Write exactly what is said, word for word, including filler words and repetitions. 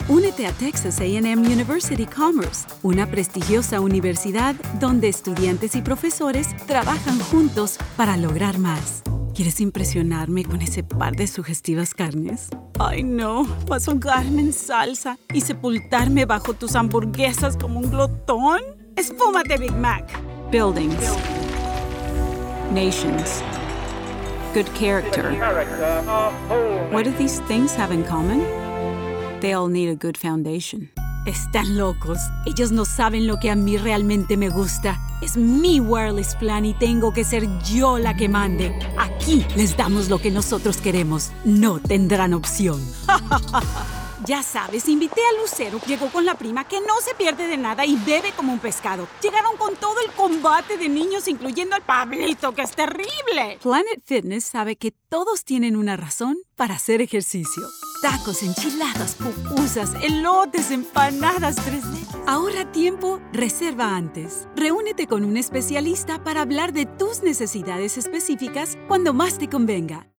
Únete a Texas A and M University Commerce, una prestigiosa universidad donde estudiantes y profesores trabajan juntos para lograr más. ¿Quieres impresionarme con ese par de sugestivas carnes? Ay, no, vas a ahogarme en salsa y sepultarme bajo tus hamburguesas como un glotón. Esfúmate, Big Mac. Buildings. Nations. Good character. What do these things have in common? They all need a good foundation. Están locos. Ellos no saben lo que a mí realmente me gusta. Es mi wireless plan y tengo que ser yo la que mande. Aquí les damos lo que nosotros queremos. No tendrán opción. Ya sabes, invité a Lucero. Llegó con la prima que no se pierde de nada y bebe como un pescado. Llegaron con todo el combate de niños, incluyendo al Pablito, que es terrible. Planet Fitness sabe que todos tienen una razón para hacer ejercicio. Tacos, enchiladas, pupusas, elotes, empanadas, tres leches. Ahorra tiempo, reserva antes. Reúnete con un especialista para hablar de tus necesidades específicas cuando más te convenga.